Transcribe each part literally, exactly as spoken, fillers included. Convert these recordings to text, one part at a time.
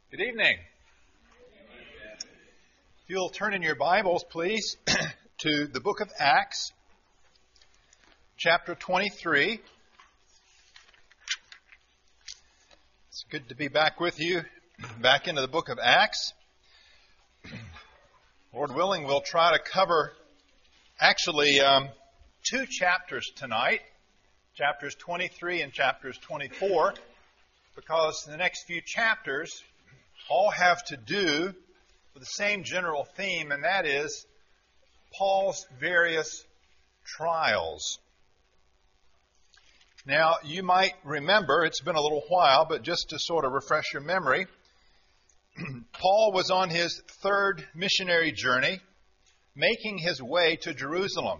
Good evening. If you'll turn in your Bibles, please, to the book of Acts, chapter twenty-three. It's good to be back with you, back into the book of Acts. Lord willing, we'll try to cover actually um, two chapters tonight, chapters twenty-three and chapters twenty-four, because the next few chapters all have to do with the same general theme, and that is Paul's various trials. Now, you might remember, it's been a little while, but just to sort of refresh your memory, Paul was on his third missionary journey, making his way to Jerusalem.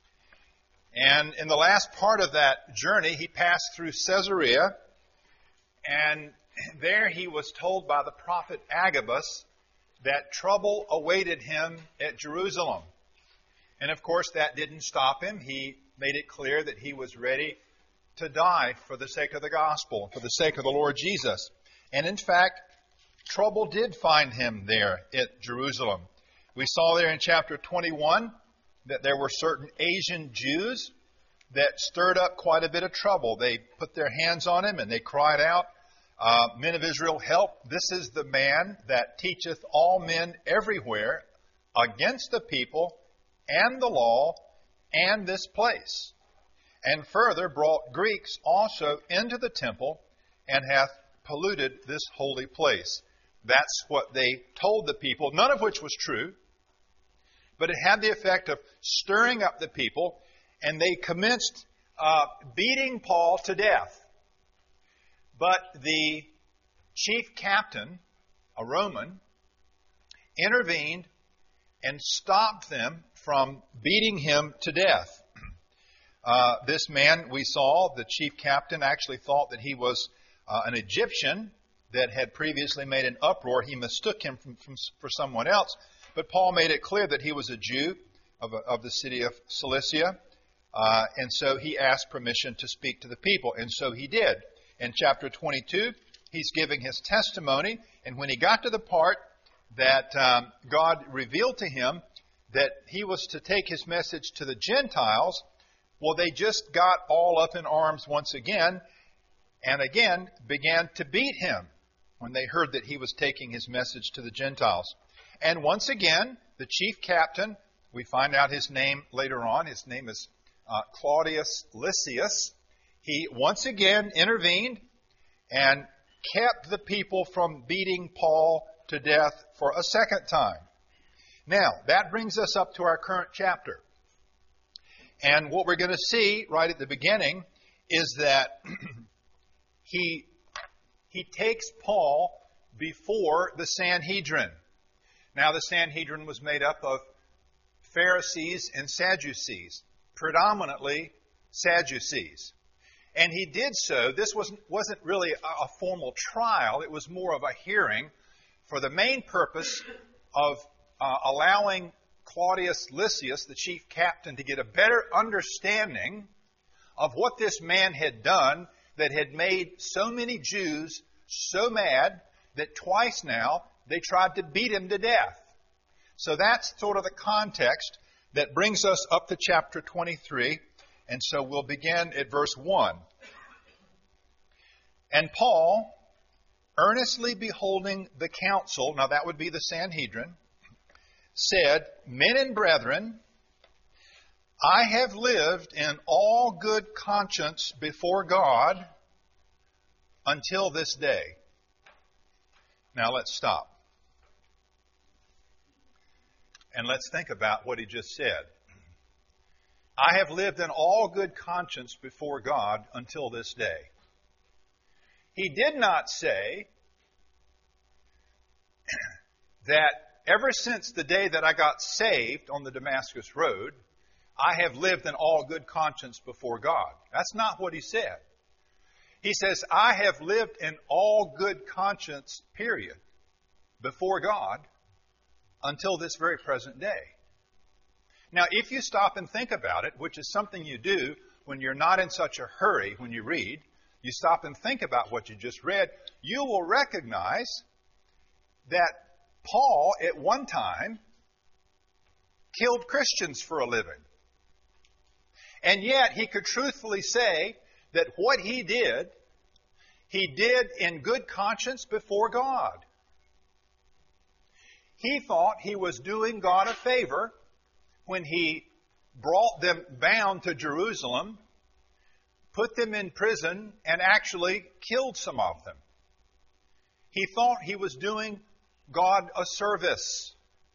And in the last part of that journey, he passed through Caesarea, and there he was told by the prophet Agabus that trouble awaited him at Jerusalem. And of course, that didn't stop him. He made it clear that he was ready to die for the sake of the gospel, for the sake of the Lord Jesus. And in fact, trouble did find him there at Jerusalem. We saw there in chapter twenty-one that there were certain Asian Jews that stirred up quite a bit of trouble. They put their hands on him and they cried out, Uh, men of Israel, help. This is the man that teacheth all men everywhere against the people and the law and this place. And further brought Greeks also into the temple and hath polluted this holy place. That's what they told the people, none of which was true. But it had the effect of stirring up the people, and they commenced uh, beating Paul to death. But the chief captain, a Roman, intervened and stopped them from beating him to death. Uh, this man, we saw, the chief captain actually thought that he was uh, an Egyptian that had previously made an uproar. He mistook him from, from, for someone else. But Paul made it clear that he was a Jew of, a, of the city of Cilicia. Uh, and so he asked permission to speak to the people. And so he did. In chapter twenty-two, he's giving his testimony, and when he got to the part that um, God revealed to him that he was to take his message to the Gentiles, well, they just got all up in arms once again, and again began to beat him when they heard that he was taking his message to the Gentiles. And once again, the chief captain, we find out his name later on, his name is uh, Claudius Lysias. He once again intervened and kept the people from beating Paul to death for a second time. Now, that brings us up to our current chapter. And what we're going to see right at the beginning is that he, he takes Paul before the Sanhedrin. Now, the Sanhedrin was made up of Pharisees and Sadducees, predominantly Sadducees. And he did so. This wasn't, wasn't really a, a formal trial. It was more of a hearing for the main purpose of uh, allowing Claudius Lysias, the chief captain, to get a better understanding of what this man had done that had made so many Jews so mad that twice now they tried to beat him to death. So that's sort of the context that brings us up to chapter twenty-three. And so we'll begin at verse one. And Paul, earnestly beholding the council, now that would be the Sanhedrin, said, Men and brethren, I have lived in all good conscience before God until this day. Now let's stop. And let's think about what he just said. I have lived in all good conscience before God until this day. He did not say that ever since the day that I got saved on the Damascus Road, I have lived in all good conscience before God. That's not what he said. He says, I have lived in all good conscience, period, before God until this very present day. Now, if you stop and think about it, which is something you do when you're not in such a hurry when you read, you stop and think about what you just read, you will recognize that Paul, at one time, killed Christians for a living. And yet, he could truthfully say that what he did, he did in good conscience before God. He thought he was doing God a favor when he brought them bound to Jerusalem, put them in prison, and actually killed some of them. He thought he was doing God a service.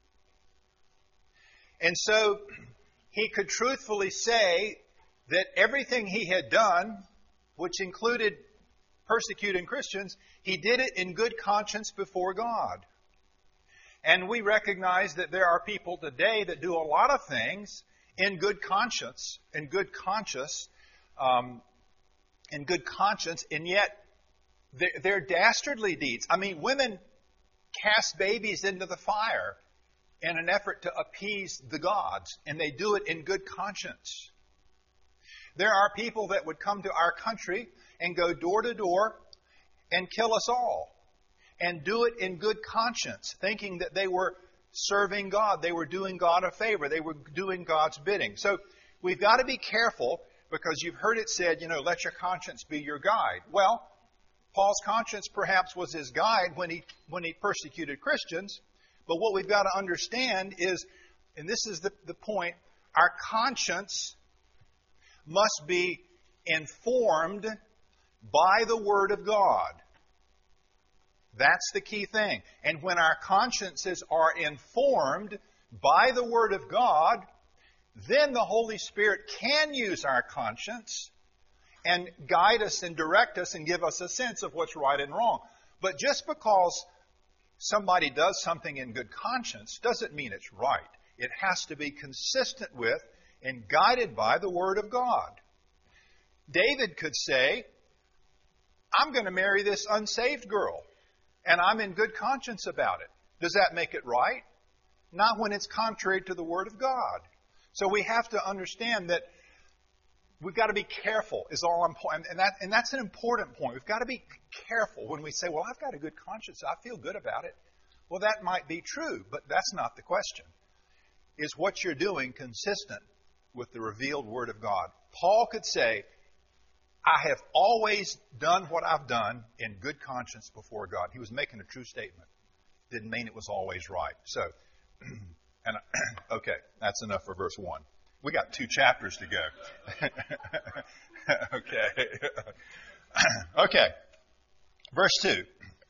And so he could truthfully say that everything he had done, which included persecuting Christians, he did it in good conscience before God. And we recognize that there are people today that do a lot of things in good conscience, in good conscience, um, in good conscience, and yet they're, they're dastardly deeds. I mean, women cast babies into the fire in an effort to appease the gods, and they do it in good conscience. There are people that would come to our country and go door to door and kill us all, and do it in good conscience, thinking that they were serving God. They were doing God a favor. They were doing God's bidding. So we've got to be careful, because you've heard it said, you know, let your conscience be your guide. Well, Paul's conscience perhaps was his guide when he when he persecuted Christians. But what we've got to understand is, and this is the, the point, our conscience must be informed by the Word of God. That's the key thing. And when our consciences are informed by the Word of God, then the Holy Spirit can use our conscience and guide us and direct us and give us a sense of what's right and wrong. But just because somebody does something in good conscience doesn't mean it's right. It has to be consistent with and guided by the Word of God. David could say, I'm going to marry this unsaved girl, and I'm in good conscience about it. Does that make it right? Not when it's contrary to the Word of God. So we have to understand that we've got to be careful, is all I'm pointing, and that and that's an important point. We've got to be careful when we say, well, I've got a good conscience, I feel good about it. Well, that might be true, but that's not the question. Is what you're doing consistent with the revealed Word of God? Paul could say, I have always done what I've done in good conscience before God. He was making a true statement. Didn't mean it was always right. So, and okay, that's enough for verse one. We got two chapters to go. okay. okay. Verse two.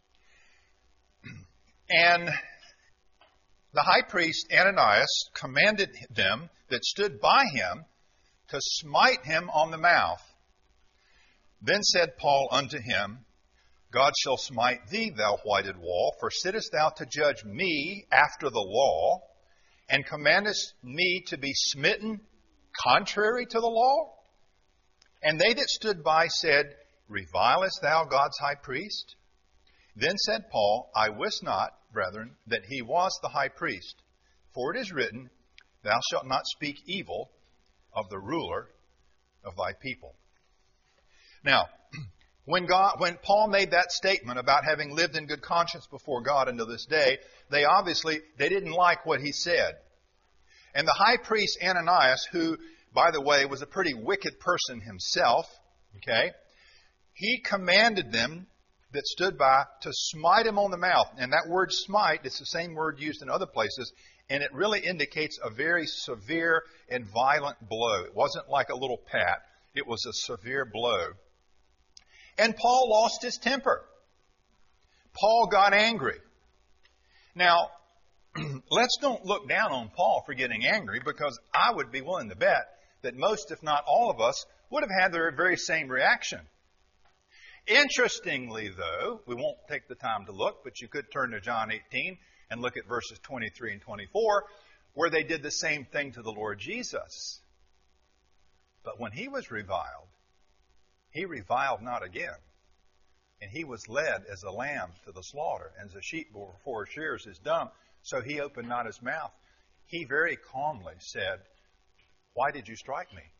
And the high priest Ananias commanded them that stood by him to smite him on the mouth. Then said Paul unto him, God shall smite thee, thou whited wall, for sittest thou to judge me after the law, and commandest me to be smitten contrary to the law? And they that stood by said, Revilest thou God's high priest? Then said Paul, I wist not, brethren, that he was the high priest. For it is written, Thou shalt not speak evil of the ruler of thy people. Now, when God, when Paul made that statement about having lived in good conscience before God until this day, they obviously, they didn't like what he said. And the high priest Ananias, who, by the way, was a pretty wicked person himself, okay, he commanded them that stood by to smite him on the mouth. And that word smite, it's the same word used in other places, and it really indicates a very severe and violent blow. It wasn't like a little pat. It was a severe blow. And Paul lost his temper. Paul got angry. Now, let's don't look down on Paul for getting angry, because I would be willing to bet that most, if not all of us, would have had the very same reaction. Interestingly, though, we won't take the time to look, but you could turn to John eighteen and look at verses twenty-three and twenty-four, where they did the same thing to the Lord Jesus. But when he was reviled, he reviled not again. And he was led as a lamb to the slaughter, and as a sheep before shears is dumb, so he opened not his mouth. He very calmly said, Why did you strike me?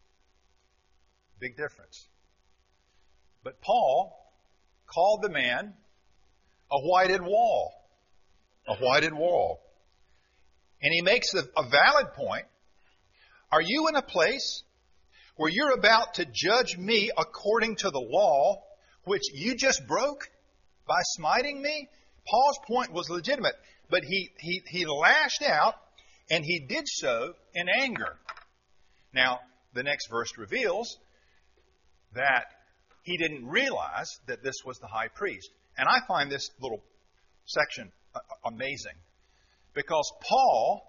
Big difference. But Paul called the man a whited wall. a whited wall. And he makes a, a valid point. Are you in a place where you're about to judge me according to the law, which you just broke by smiting me? Paul's point was legitimate, but he, he, he lashed out, and he did so in anger. Now, the next verse reveals that he didn't realize that this was the high priest. And I find this little section amazing, because Paul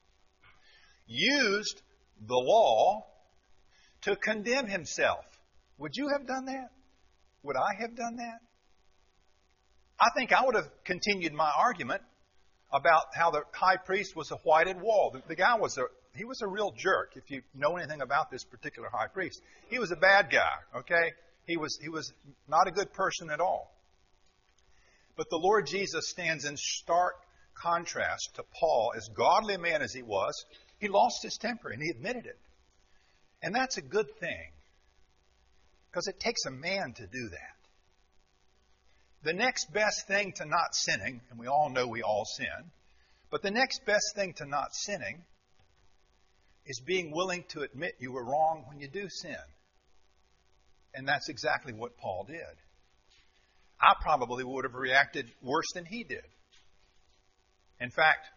used the law to condemn himself. Would you have done that? Would I have done that? I think I would have continued my argument about how the high priest was a whited wall. The, the guy was a he was a real jerk. If you know anything about this particular high priest, he was a bad guy. Okay, he was he was not a good person at all. But the Lord Jesus stands in stark contrast to Paul. As godly a man as he was, he lost his temper, and he admitted it. And that's a good thing, because it takes a man to do that. The next best thing to not sinning, and we all know we all sin, but the next best thing to not sinning is being willing to admit you were wrong when you do sin. And that's exactly what Paul did. I probably would have reacted worse than he did. In fact,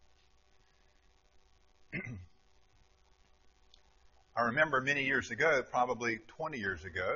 I remember many years ago, probably twenty years ago,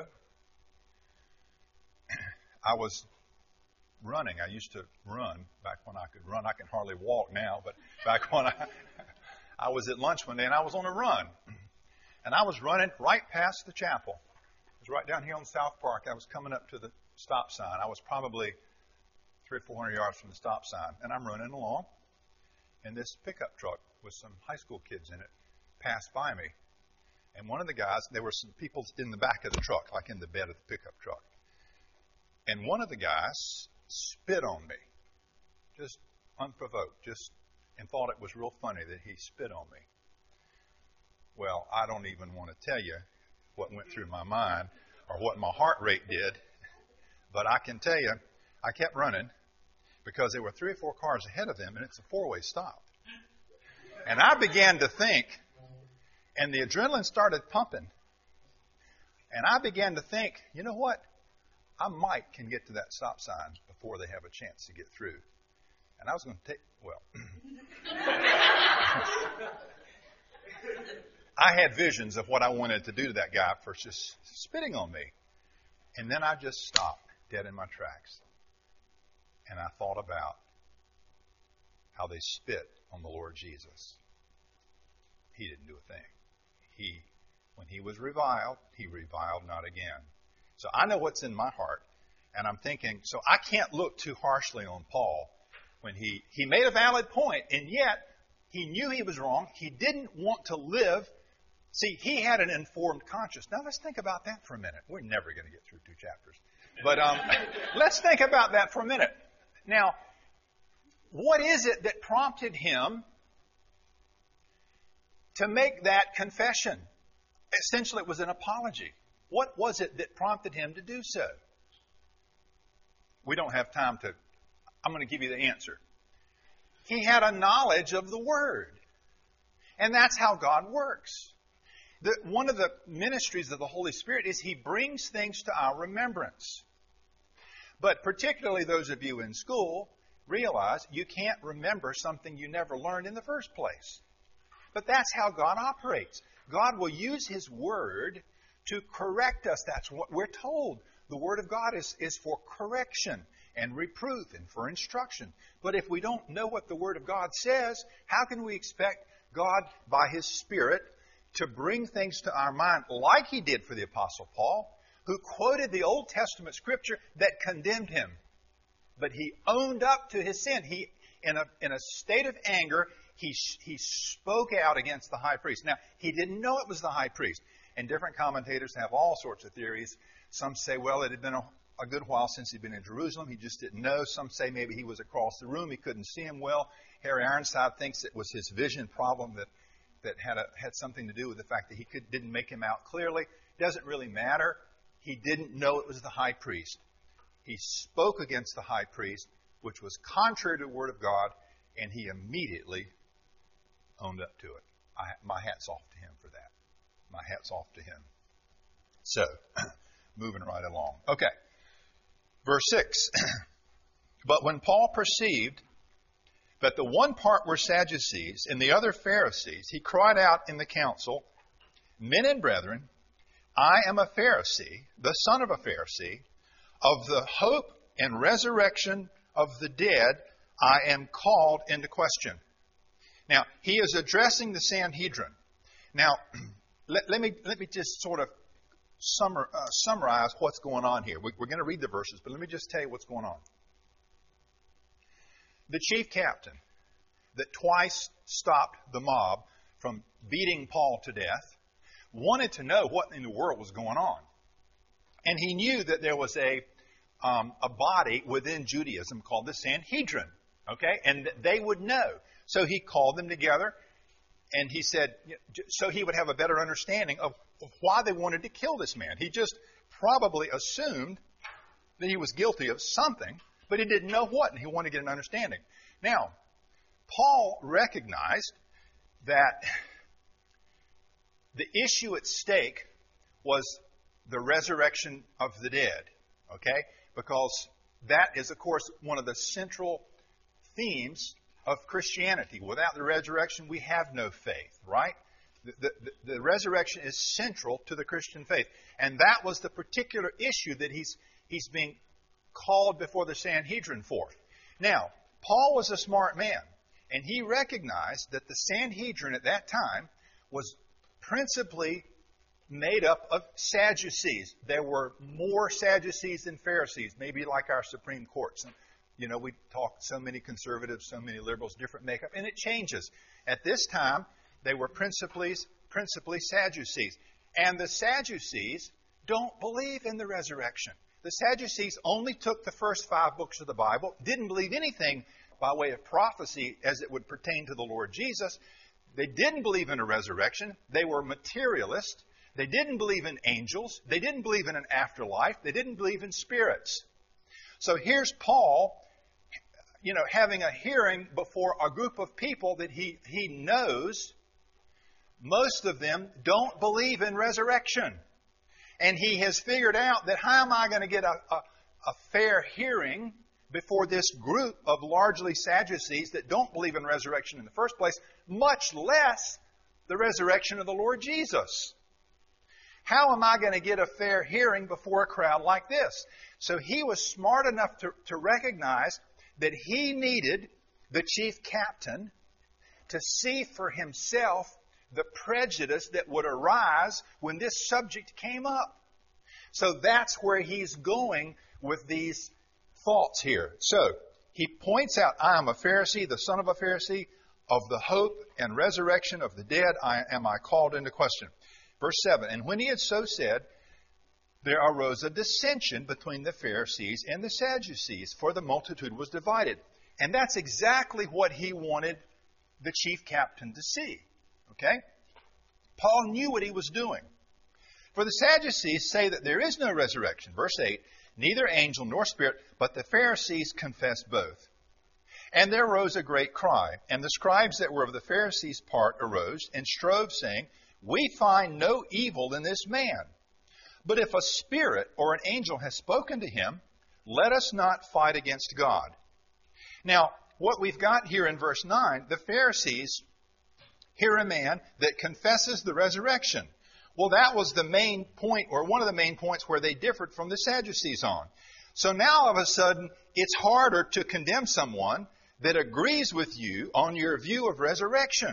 I was running. I used to run back when I could run. I can hardly walk now, but back when I, I was at lunch one day and I was on a run. And I was running right past the chapel. It was right down here on South Park. I was coming up to the stop sign. I was probably three or four hundred yards from the stop sign. And I'm running along. And this pickup truck with some high school kids in it passed by me. And one of the guys, there were some people in the back of the truck, like in the bed of the pickup truck. And one of the guys spit on me, just unprovoked, just, and thought it was real funny that he spit on me. Well, I don't even want to tell you what went through my mind or what my heart rate did, but I can tell you, I kept running because there were three or four cars ahead of them, and it's a four-way stop. And I began to think, and the adrenaline started pumping, and I began to think, you know what? I might can get to that stop sign before they have a chance to get through. And I was going to take, well, I had visions of what I wanted to do to that guy for just spitting on me. And then I just stopped dead in my tracks. And I thought about how they spit on the Lord Jesus. He didn't do a thing. He, when he was reviled, he reviled not again. So I know what's in my heart. And I'm thinking, so I can't look too harshly on Paul when he, he made a valid point, and yet he knew he was wrong. He didn't want to live. See, he had an informed conscience. Now let's think about that for a minute. We're never going to get through two chapters. But um, let's think about that for a minute. Now, what is it that prompted him to make that confession? Essentially, it was an apology. What was it that prompted him to do so? We don't have time to... I'm going to give you the answer. He had a knowledge of the Word. And that's how God works. The, one of the ministries of the Holy Spirit is He brings things to our remembrance. But particularly those of you in school realize you can't remember something you never learned in the first place. But that's how God operates. God will use His Word to correct us. That's what we're told. The Word of God is, is for correction and reproof and for instruction. But if we don't know what the Word of God says, how can we expect God, by His Spirit, to bring things to our mind like He did for the Apostle Paul, who quoted the Old Testament Scripture that condemned him? But he owned up to his sin. He, in a, in a state of anger, he, he spoke out against the high priest. Now, he didn't know it was the high priest. And different commentators have all sorts of theories. Some say, well, it had been a, a good while since he'd been in Jerusalem. He just didn't know. Some say maybe he was across the room. He couldn't see him well. Harry Ironside thinks it was his vision problem that, that had, a, had something to do with the fact that he could, didn't make him out clearly. It doesn't really matter. He didn't know it was the high priest. He spoke against the high priest, which was contrary to the Word of God, and he immediately owned up to it. I, my hat's off to him for that. My hat's off to him. So, moving right along. Okay. Verse six. But when Paul perceived that the one part were Sadducees and the other Pharisees, he cried out in the council, Men and brethren, I am a Pharisee, the son of a Pharisee. Of the hope and resurrection of the dead, I am called into question. Now, he is addressing the Sanhedrin. Now, let, let me let me just sort of summar, uh, summarize what's going on here. We, we're going to read the verses, but let me just tell you what's going on. The chief captain that twice stopped the mob from beating Paul to death wanted to know what in the world was going on. And he knew that there was a um, a body within Judaism called the Sanhedrin, okay? And they would know. So he called them together, and he said, so he would have a better understanding of, of why they wanted to kill this man. He just probably assumed that he was guilty of something, but he didn't know what, and he wanted to get an understanding. Now, Paul recognized that the issue at stake was the resurrection of the dead, okay? Because that is, of course, one of the central themes of Christianity. Without the resurrection, we have no faith, right? The, the, the resurrection is central to the Christian faith. And that was the particular issue that he's, he's being called before the Sanhedrin for. Now, Paul was a smart man, and he recognized that the Sanhedrin at that time was principally made up of Sadducees. There were more Sadducees than Pharisees, maybe like our Supreme Courts. You know, we talk so many conservatives, so many liberals, different makeup, and it changes. At this time, they were principally, principally Sadducees. And the Sadducees don't believe in the resurrection. The Sadducees only took the first five books of the Bible, didn't believe anything by way of prophecy as it would pertain to the Lord Jesus. They didn't believe in a resurrection. They were materialists. They didn't believe in angels. They didn't believe in an afterlife. They didn't believe in spirits. So here's Paul, you know, having a hearing before a group of people that he, he knows, most of them don't believe in resurrection. And he has figured out that how am I going to get a, a, a fair hearing before this group of largely Sadducees that don't believe in resurrection in the first place, much less the resurrection of the Lord Jesus. How am I going to get a fair hearing before a crowd like this? So he was smart enough to, to recognize that he needed the chief captain to see for himself the prejudice that would arise when this subject came up. So that's where he's going with these thoughts here. So he points out, I am a Pharisee, the son of a Pharisee. Of the hope and resurrection of the dead I, am I called into question. Verse seven, and when he had so said, there arose a dissension between the Pharisees and the Sadducees, for the multitude was divided. And that's exactly what he wanted the chief captain to see. Okay? Paul knew what he was doing. For the Sadducees say that there is no resurrection. Verse eight, neither angel nor spirit, but the Pharisees confess both. And there arose a great cry, and the scribes that were of the Pharisees' part arose and strove, saying, we find no evil in this man. But if a spirit or an angel has spoken to him, let us not fight against God. Now, what we've got here in verse nine, the Pharisees hear a man that confesses the resurrection. Well, that was the main point, or one of the main points where they differed from the Sadducees on. So now all of a sudden, it's harder to condemn someone that agrees with you on your view of resurrection.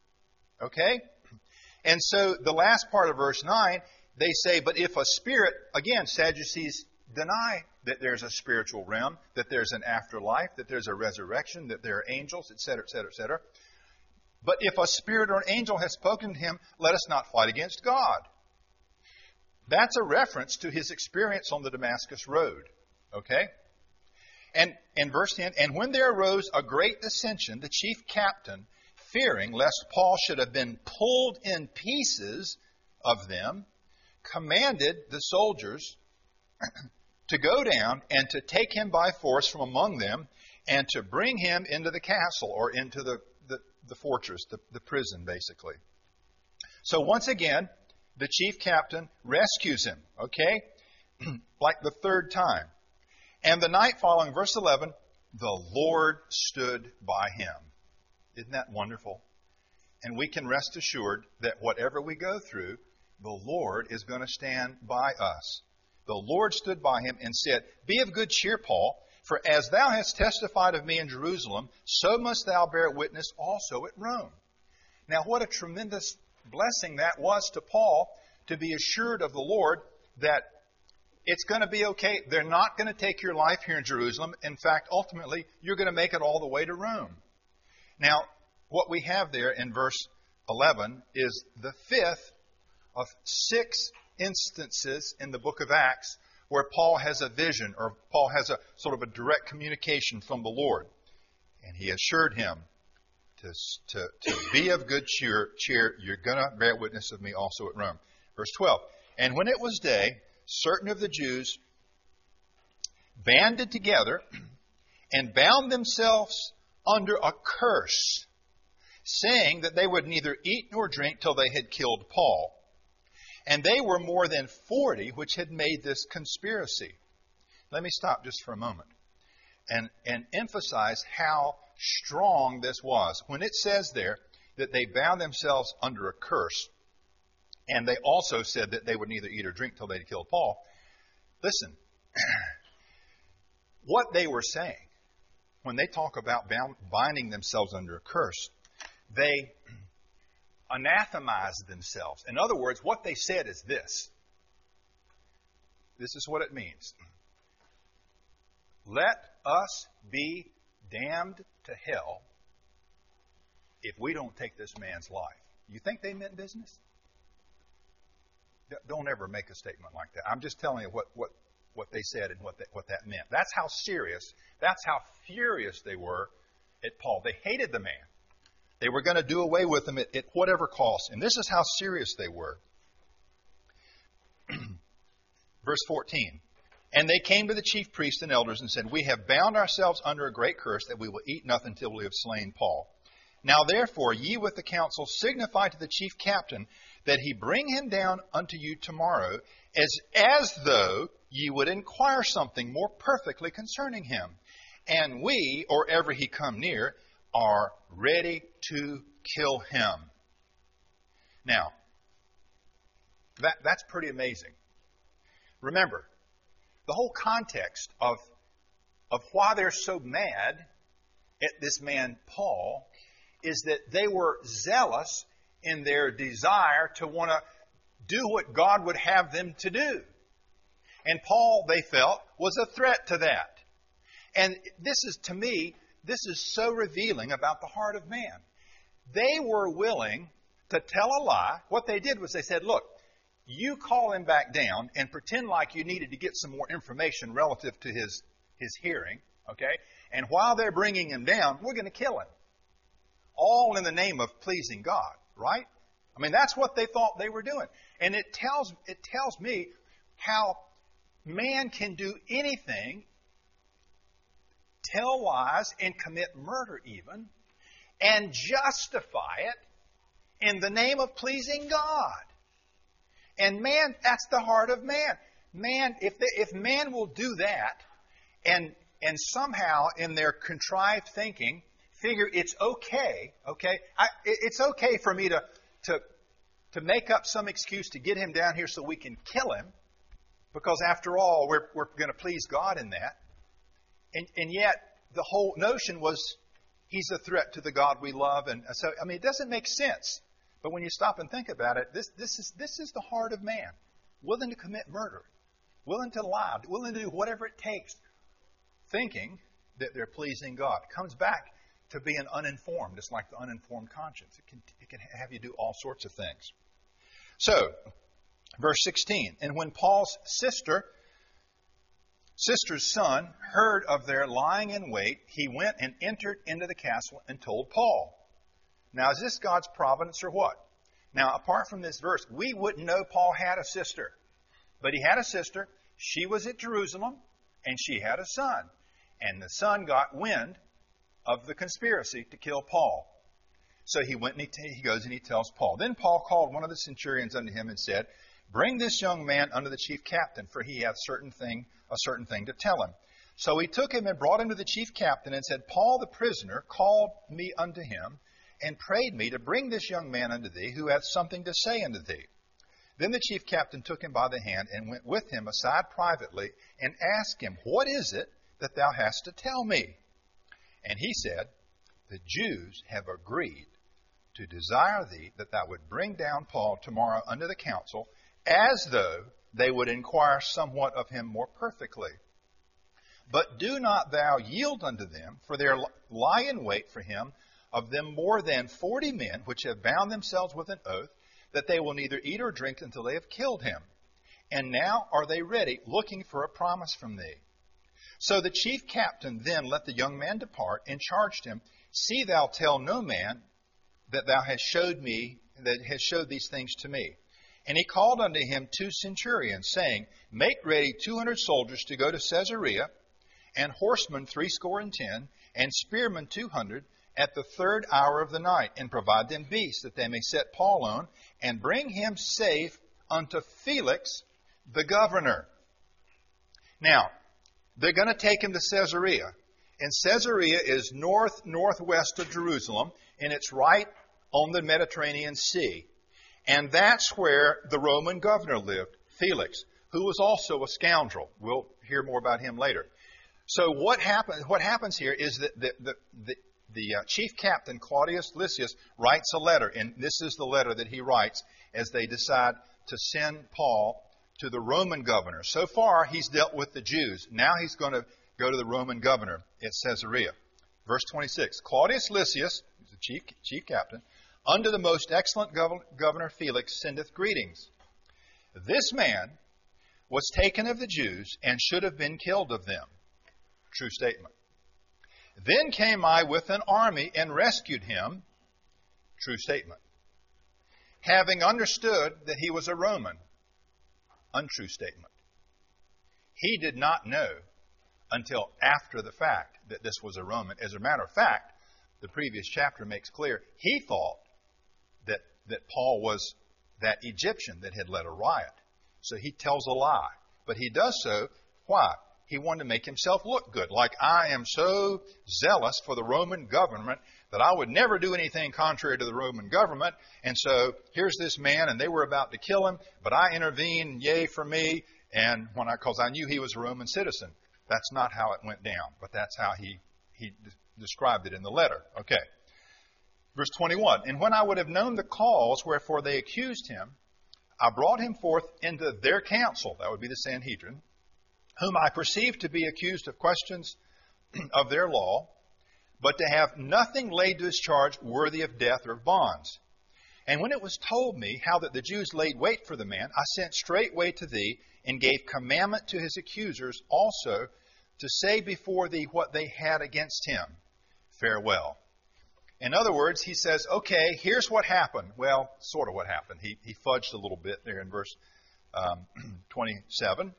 Okay? And so the last part of verse nine, they say, but if a spirit, again, Sadducees deny that there's a spiritual realm, that there's an afterlife, that there's a resurrection, that there are angels, et cetera, et cetera, et cetera. But if a spirit or an angel has spoken to him, let us not fight against God. That's a reference to his experience on the Damascus Road. Okay? And in verse ten, and when there arose a great dissension, the chief captain, fearing lest Paul should have been pulled in pieces of them, commanded the soldiers to go down and to take him by force from among them and to bring him into the castle, or into the, the, the fortress, the, the prison, basically. So once again, the chief captain rescues him, okay? Like the third time. And the night following, verse eleven, the Lord stood by him. Isn't that wonderful? And we can rest assured that whatever we go through, the Lord is going to stand by us. The Lord stood by him and said, "Be of good cheer, Paul, for as thou hast testified of me in Jerusalem, so must thou bear witness also at Rome." Now, what a tremendous blessing that was to Paul, to be assured of the Lord that it's going to be okay. They're not going to take your life here in Jerusalem. In fact, ultimately, you're going to make it all the way to Rome. Now, what we have there in verse eleven is the fifth of six instances in the book of Acts where Paul has a vision, or Paul has a sort of a direct communication from the Lord. And he assured him to, to, to be of good cheer, cheer. You're going to bear witness of me also at Rome. Verse twelve. And when it was day, certain of the Jews banded together and bound themselves under a curse, saying that they would neither eat nor drink till they had killed Paul. And they were more than forty which had made this conspiracy. Let me stop just for a moment and, and emphasize how strong this was. When it says there that they bound themselves under a curse, and they also said that they would neither eat or drink till they had killed Paul, listen, what they were saying when they talk about bound, binding themselves under a curse, they anathemized themselves. In other words, what they said is this. This is what it means. Let us be damned to hell if we don't take this man's life. You think they meant business? Don't ever make a statement like that. I'm just telling you what, what, what they said and what that, what that meant. That's how serious, that's how furious they were at Paul. They hated the man. They were going to do away with him at, at whatever cost. And this is how serious they were. Verse fourteen. And they came to the chief priests and elders and said, "We have bound ourselves under a great curse that we will eat nothing till we have slain Paul. Now therefore ye with the council signify to the chief captain that he bring him down unto you tomorrow, as, as though ye would inquire something more perfectly concerning him. And we, or ever he come near, are ready to kill him." Now, that, that's pretty amazing. Remember, the whole context of, of why they're so mad at this man Paul is that they were zealous in their desire to want to do what God would have them to do. And Paul, they felt, was a threat to that. And this is, to me, this is so revealing about the heart of man. They were willing to tell a lie. What they did was they said, "Look, you call him back down and pretend like you needed to get some more information relative to his, his hearing, okay? And while they're bringing him down, we're going to kill him." All in the name of pleasing God, right? I mean, that's what they thought they were doing. And it tells, it tells me how man can do anything, tell lies, and commit murder even, and justify it in the name of pleasing God. And man, that's the heart of man. Man, if they, if man will do that, and and somehow in their contrived thinking figure it's okay, okay, I, it's okay for me to to to make up some excuse to get him down here so we can kill him, because after all, we're we're going to please God in that. And and yet the whole notion was he's a threat to the God we love, and so I mean it doesn't make sense. But when you stop and think about it, this this is this is the heart of man, willing to commit murder, willing to lie, willing to do whatever it takes, thinking that they're pleasing God. It comes back to being uninformed. It's like the uninformed conscience. It can it can have you do all sorts of things. So, verse sixteen, and when Paul's sister, sister's son heard of their lying in wait, he went and entered into the castle and told Paul. Now, is this God's providence or what? Now, apart from this verse, we wouldn't know Paul had a sister. But he had a sister. She was at Jerusalem, and she had a son. And the son got wind of the conspiracy to kill Paul. So he went and he, t- he goes and he tells Paul. Then Paul called one of the centurions unto him and said, Bring this young man unto the chief captain, for he hath certain thing, a certain thing to tell him. So he took him and brought him to the chief captain and said, Paul the prisoner called me unto him and prayed me to bring this young man unto thee, who hath something to say unto thee. Then the chief captain took him by the hand and went with him aside privately and asked him, What is it that thou hast to tell me? And he said, The Jews have agreed to desire thee that thou would bring down Paul tomorrow unto the council, as though they would inquire somewhat of him more perfectly. But do not thou yield unto them, for there lie in wait for him of them more than forty men, which have bound themselves with an oath, that they will neither eat or drink until they have killed him. And now are they ready, looking for a promise from thee. So the chief captain then let the young man depart, and charged him, See thou tell no man that thou hast showed me, that hast showed these things to me. And he called unto him two centurions, saying, Make ready two hundred soldiers to go to Caesarea, and horsemen threescore and ten, and spearmen two hundred, at the third hour of the night, and provide them beasts, that they may set Paul on, and bring him safe unto Felix the governor. Now, they're going to take him to Caesarea. And Caesarea is north, northwest of Jerusalem, and it's right on the Mediterranean Sea. And that's where the Roman governor lived, Felix, who was also a scoundrel. We'll hear more about him later. So what happens, what happens here is that the, the, the, the uh, chief captain, Claudius Lysias, writes a letter, and this is the letter that he writes as they decide to send Paul to the Roman governor. So far, he's dealt with the Jews. Now he's going to go to the Roman governor at Caesarea. Verse twenty-six, Claudius Lysias, who's the chief, chief captain, unto the most excellent gov- governor Felix sendeth greetings. This man was taken of the Jews and should have been killed of them. True statement. Then came I with an army and rescued him. True statement. Having understood that he was a Roman. Untrue statement. He did not know until after the fact that this was a Roman. As a matter of fact, the previous chapter makes clear he thought that, that Paul was that Egyptian that had led a riot. So he tells a lie. But he does so, why? He wanted to make himself look good. Like, I am so zealous for the Roman government that I would never do anything contrary to the Roman government. And so here's this man, and they were about to kill him, but I intervened, yay for me, and when I, because I knew he was a Roman citizen. That's not how it went down, but that's how he, he de- described it in the letter. Okay. Verse twenty-one, And when I would have known the cause wherefore they accused him, I brought him forth into their council, that would be the Sanhedrin, whom I perceived to be accused of questions of their law, but to have nothing laid to his charge worthy of death or of bonds. And when it was told me how that the Jews laid wait for the man, I sent straightway to thee, and gave commandment to his accusers also to say before thee what they had against him. Farewell. In other words, he says, okay, here's what happened. Well, sort of what happened. He, he fudged a little bit there in verse um, twenty-seven.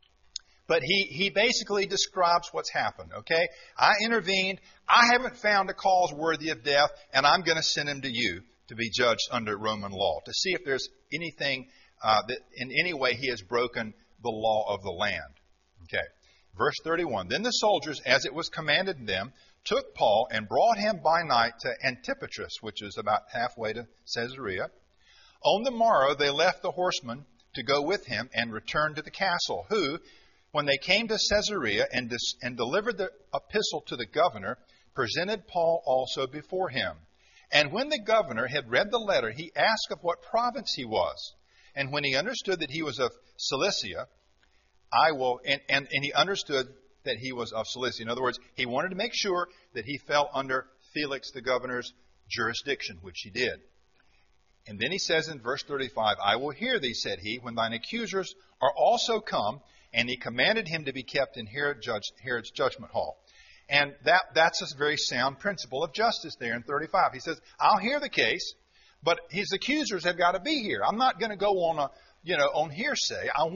But he, he basically describes what's happened, okay? I intervened. I haven't found a cause worthy of death, and I'm going to send him to you to be judged under Roman law, to see if there's anything uh, that in any way he has broken the law of the land. Okay. Verse thirty-one, Then the soldiers, as it was commanded them, took Paul and brought him by night to Antipatris, which is about halfway to Caesarea. On the morrow they left the horsemen to go with him and returned to the castle, who, when they came to Caesarea and, dis- and delivered the epistle to the governor, presented Paul also before him. And when the governor had read the letter, he asked of what province he was. And when he understood that he was of Cilicia, I will, and, and, and he understood that he was of Cilicia. In other words, he wanted to make sure that he fell under Felix the governor's jurisdiction, which he did. And then he says in verse thirty-five, I will hear thee, said he, when thine accusers are also come. And he commanded him to be kept in Herod judge, Herod's judgment hall. And that, that's a very sound principle of justice there in thirty-five. He says, I'll hear the case, but his accusers have got to be here. I'm not going to go on a, you know, on hearsay. I want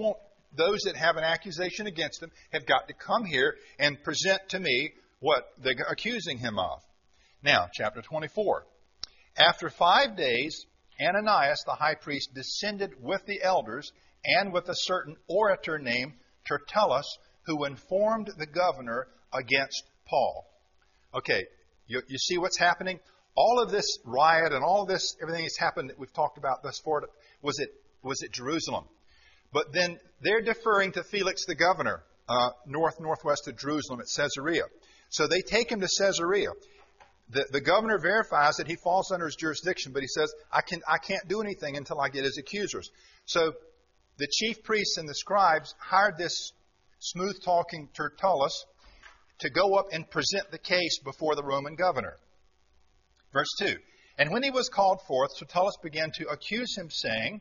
those that have an accusation against them have got to come here and present to me what they're accusing him of. Now, chapter twenty-four. After five days, Ananias the high priest descended with the elders and with a certain orator named Tertullus, who informed the governor against Paul. Okay, you, you see what's happening? All of this riot and all of this, everything that's happened that we've talked about thus far, was at, was at Jerusalem. But then they're deferring to Felix the governor, uh, north, northwest of Jerusalem at Caesarea. So they take him to Caesarea. The, the governor verifies that he falls under his jurisdiction, but he says, I, can, I can't do anything until I get his accusers. So the chief priests and the scribes hired this smooth-talking Tertullus to go up and present the case before the Roman governor. Verse two. And when he was called forth, Tertullus began to accuse him, saying,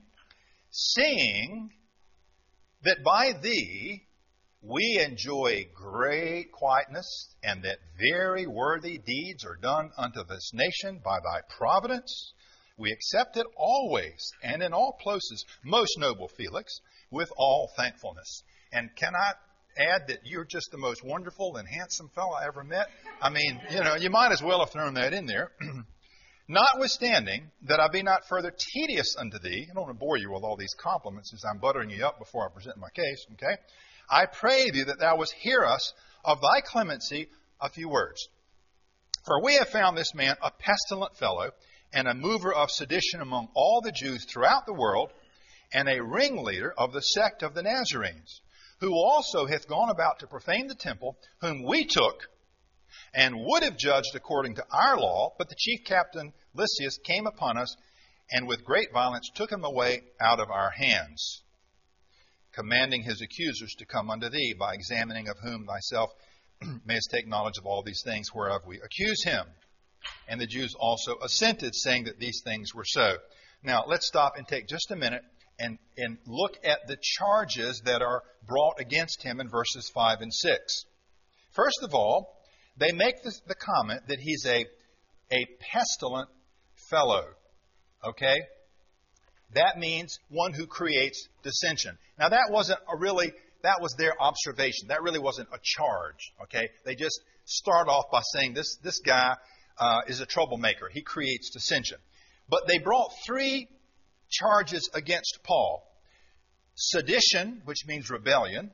Seeing that by thee we enjoy great quietness, and that very worthy deeds are done unto this nation by thy providence, we accept it always and in all places, most noble Felix, with all thankfulness. And can I add that you're just the most wonderful and handsome fellow I ever met? I mean, you know, you might as well have thrown that in there. Notwithstanding that I be not further tedious unto thee, I don't want to bore you with all these compliments as I'm buttering you up before I present my case, okay? I pray thee that thou wouldst hear us of thy clemency a few words. For we have found this man a pestilent fellow, and a mover of sedition among all the Jews throughout the world, and a ringleader of the sect of the Nazarenes, who also hath gone about to profane the temple, whom we took, and would have judged according to our law, but the chief captain Lysias came upon us, and with great violence took him away out of our hands, commanding his accusers to come unto thee, by examining of whom thyself mayest take knowledge of all these things whereof we accuse him. And the Jews also assented, saying that these things were so. Now, let's stop and take just a minute and, and look at the charges that are brought against him in verses five and six. First of all, they make the, the comment that he's a, a pestilent fellow. Okay? That means one who creates dissension. Now, that wasn't a really, that was their observation. That really wasn't a charge. Okay? They just start off by saying this, this guy uh, is a troublemaker. He creates dissension. But they brought three charges against Paul. Sedition, which means rebellion.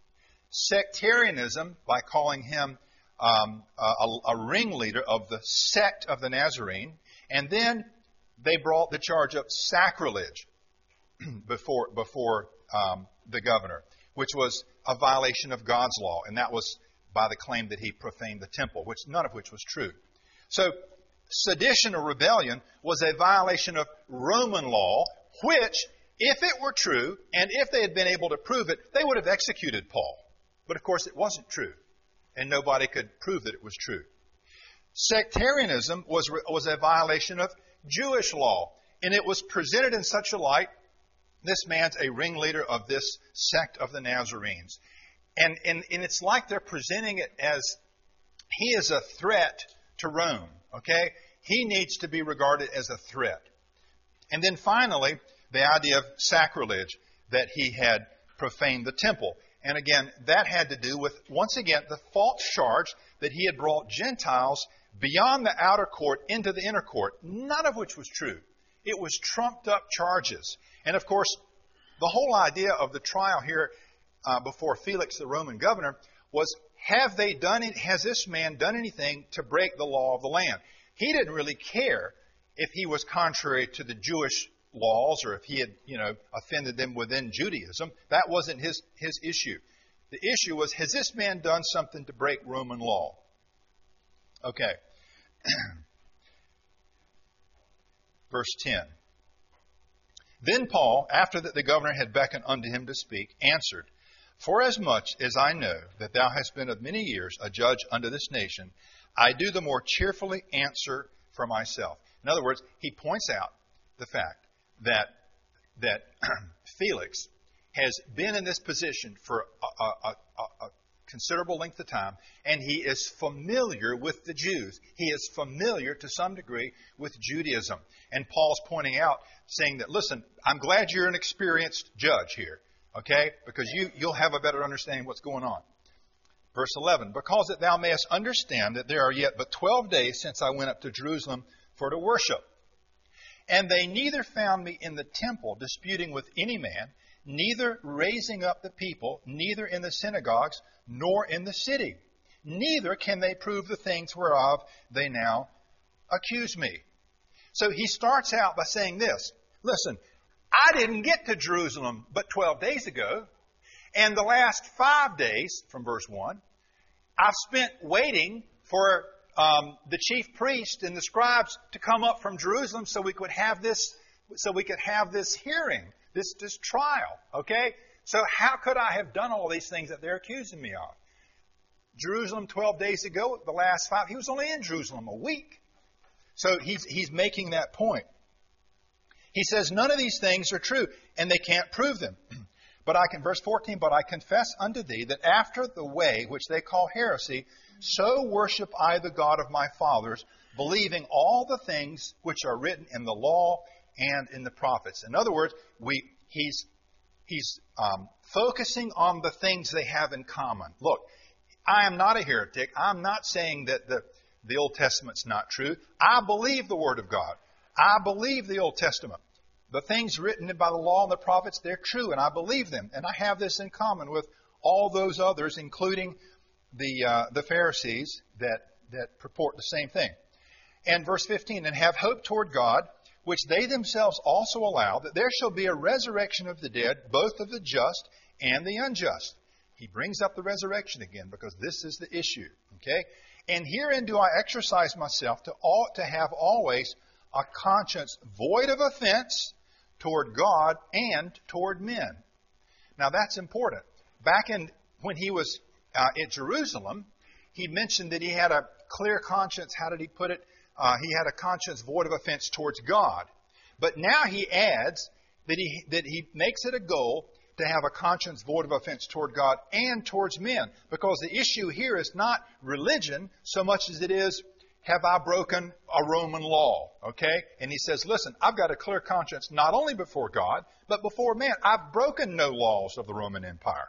Sectarianism, by calling him um, a, a ringleader of the sect of the Nazarene. And then they brought the charge of sacrilege before before um, the governor, which was a violation of God's law. And that was by the claim that he profaned the temple, which none of which was true. So sedition or rebellion was a violation of Roman law, which, if it were true, and if they had been able to prove it, they would have executed Paul. But of course it wasn't true, and nobody could prove that it was true. Sectarianism was, was a violation of Jewish law, and it was presented in such a light, this man's a ringleader of this sect of the Nazarenes. And, and, and it's like they're presenting it as he is a threat to Rome, okay? He needs to be regarded as a threat. And then finally, the idea of sacrilege, that he had profaned the temple. And again, that had to do with, once again, the false charge that he had brought Gentiles beyond the outer court into the inner court, none of which was true. It was trumped up charges. And of course, the whole idea of the trial here uh, before Felix, the Roman governor, was, have they done it? Has this man done anything to break the law of the land? He didn't really care if he was contrary to the Jewish laws or if he had, you know, offended them within Judaism. That wasn't his, his issue. The issue was, has this man done something to break Roman law? Okay. Verse ten. Then Paul, after that the governor had beckoned unto him to speak, answered, Forasmuch as I know that thou hast been of many years a judge unto this nation, I do the more cheerfully answer for myself. In other words, he points out the fact that that Felix has been in this position for a, a, a, a considerable length of time, and he is familiar with the Jews. He is familiar to some degree with Judaism. And Paul's pointing out, saying that, listen, I'm glad you're an experienced judge here. Okay? Because you, you'll have a better understanding of what's going on. Verse eleven, because that thou mayest understand that there are yet but twelve days since I went up to Jerusalem for to worship. And they neither found me in the temple disputing with any man, neither raising up the people, neither in the synagogues, nor in the city. Neither can they prove the things whereof they now accuse me. So he starts out by saying this. Listen, I didn't get to Jerusalem but twelve days ago. And the last five days, from verse one, I've spent waiting for um, the chief priest and the scribes to come up from Jerusalem so we could have this, so we could have this hearing, this, this trial. Okay? So how could I have done all these things that they're accusing me of? Jerusalem twelve days ago, the last five, he was only in Jerusalem a week. So he's, he's making that point. He says, none of these things are true, and they can't prove them. But I can, verse fourteen, but I confess unto thee that after the way which they call heresy, so worship I the God of my fathers, believing all the things which are written in the law and in the prophets. In other words, we, he's, he's um, focusing on the things they have in common. Look, I am not a heretic. I'm not saying that the, the Old Testament's not true. I believe the Word of God. I believe the Old Testament. The things written by the law and the prophets, they're true, and I believe them. And I have this in common with all those others, including the uh, the Pharisees that, that purport the same thing. And verse fifteen, and have hope toward God, which they themselves also allow, that there shall be a resurrection of the dead, both of the just and the unjust. He brings up the resurrection again, because this is the issue. Okay? And herein do I exercise myself to ought to have always a conscience void of offense toward God and toward men. Now that's important. Back in when he was uh, at Jerusalem, he mentioned that he had a clear conscience. How did he put it? Uh, he had a conscience void of offense towards God. But now he adds that he that he makes it a goal to have a conscience void of offense toward God and towards men. Because the issue here is not religion so much as it is, have I broken a Roman law? Okay? And he says, listen, I've got a clear conscience not only before God, but before man. I've broken no laws of the Roman Empire.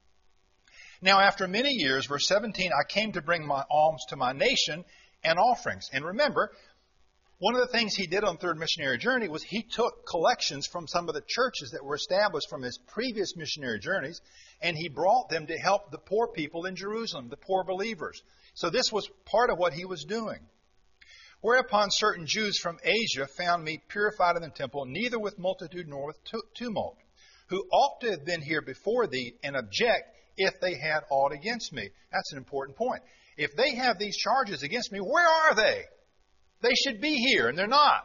Now, after many years, verse seventeen, I came to bring my alms to my nation and offerings. And remember, one of the things he did on the third missionary journey was he took collections from some of the churches that were established from his previous missionary journeys, and he brought them to help the poor people in Jerusalem, the poor believers. So this was part of what he was doing. Whereupon certain Jews from Asia found me purified in the temple, neither with multitude nor with tumult, who ought to have been here before thee and object if they had aught against me. That's an important point. If they have these charges against me, where are they? They should be here, and they're not.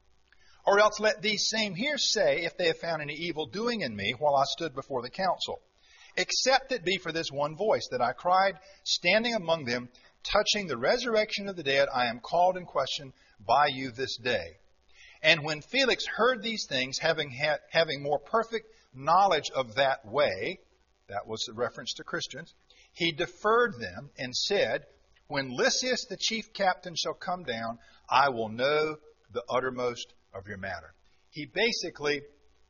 Or else let these same here say, if they have found any evil doing in me while I stood before the council. Except it be for this one voice that I cried, standing among them, touching the resurrection of the dead, I am called in question by you this day. And when Felix heard these things, having had, having more perfect knowledge of that way, that was a reference to Christians, he deferred them and said, when Lysias the chief captain shall come down, I will know the uttermost of your matter. He basically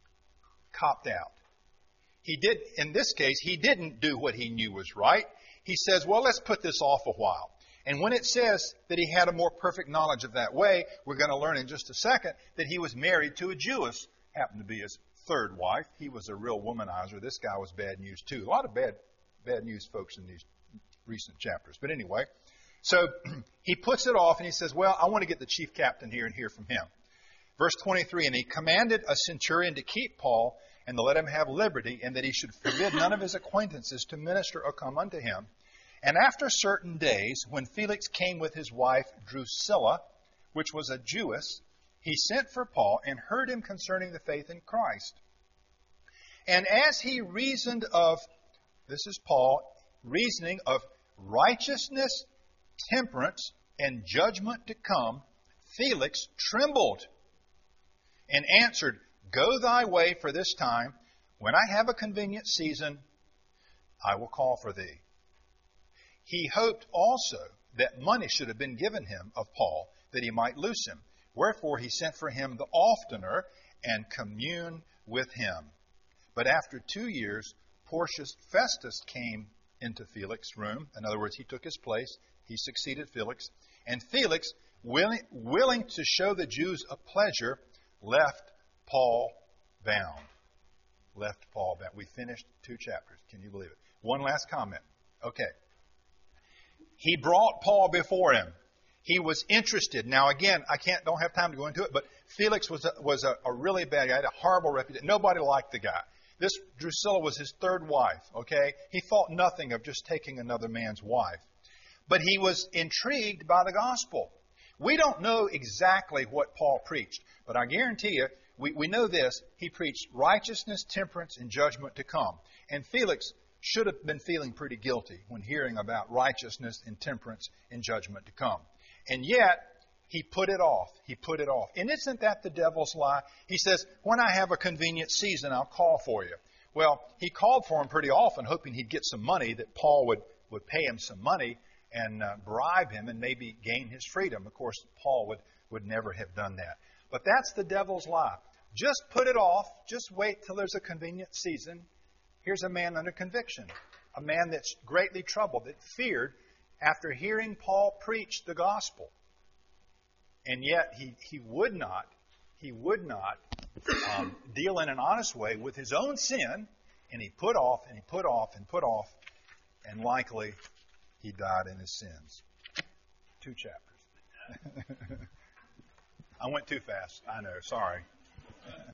copped out. He did, in this case, he didn't do what he knew was right. He says, well, let's put this off a while. And when it says that he had a more perfect knowledge of that way, we're going to learn in just a second that he was married to a Jewess, happened to be his third wife. He was a real womanizer. This guy was bad news too. A lot of bad, bad news folks in these recent chapters. But anyway, so he puts it off and he says, well, I want to get the chief captain here and hear from him. Verse twenty-three, and he commanded a centurion to keep Paul and to let him have liberty, and that he should forbid none of his acquaintances to minister or come unto him. And after certain days, when Felix came with his wife Drusilla, which was a Jewess, he sent for Paul and heard him concerning the faith in Christ. And as he reasoned of, this is Paul, reasoning of righteousness, temperance, and judgment to come, Felix trembled and answered, go thy way for this time. When I have a convenient season, I will call for thee. He hoped also that money should have been given him of Paul, that he might loose him. Wherefore he sent for him the oftener and communed with him. But after two years, Porcius Festus came into Felix's room. In other words, he took his place. He succeeded Felix. And Felix, willing, willing to show the Jews a pleasure, left Paul bound. Left Paul bound. We finished two chapters. Can you believe it? One last comment. Okay. He brought Paul before him. He was interested. Now, again, I can't, don't have time to go into it, but Felix was a, was a, a really bad guy. He had a horrible reputation. Nobody liked the guy. This Drusilla was his third wife, okay? He thought nothing of just taking another man's wife. But he was intrigued by the gospel. We don't know exactly what Paul preached, but I guarantee you, we, we know this. He preached righteousness, temperance, and judgment to come. And Felix should have been feeling pretty guilty when hearing about righteousness and temperance and judgment to come. And yet, he put it off. He put it off. And isn't that the devil's lie? He says, when I have a convenient season, I'll call for you. Well, he called for him pretty often, hoping he'd get some money, that Paul would, would pay him some money and uh, bribe him and maybe gain his freedom. Of course, Paul would, would never have done that. But that's the devil's lie. Just put it off. Just wait till there's a convenient season. Here's a man under conviction, a man that's greatly troubled, that feared after hearing Paul preach the gospel. And yet he, he would not, he would not um, deal in an honest way with his own sin, and he put off and he put off and put off, and likely he died in his sins. Two chapters. I went too fast. I know. Sorry.